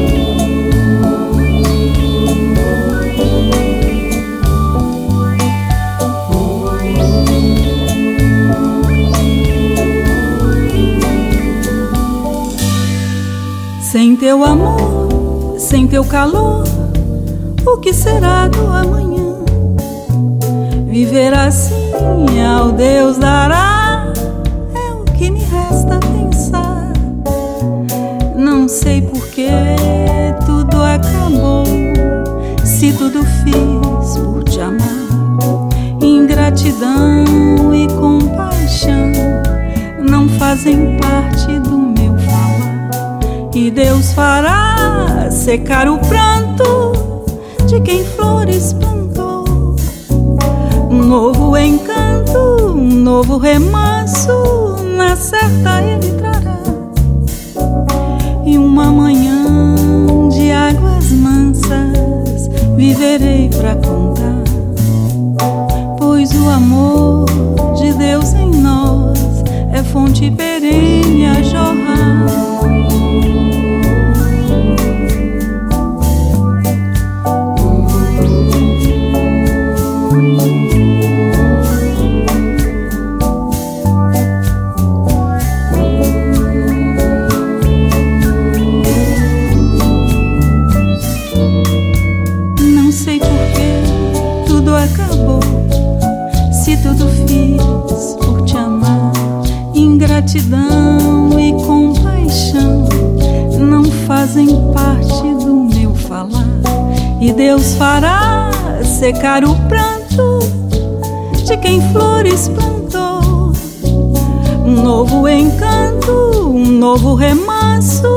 Sem teu amor, sem teu calor, o que será do amanhã? Viver assim ao Deus dará, é o que me resta pensar. Não sei por que tudo acabou, se tudo fiz por te amar. Ingratidão e compaixão não fazem parte do meu falar. E Deus fará secar o pranto de quem flores plantou. Um novo encanto, um novo remanso, na certa ele trará. E uma manhã de águas mansas viverei pra contar, pois o amor de Deus em nós é fonte perene a jorrar. Tudo fiz por te amar. Ingratidão e compaixão não fazem parte do meu falar. E Deus fará secar o pranto de quem flores plantou. Um novo encanto, um novo remanso,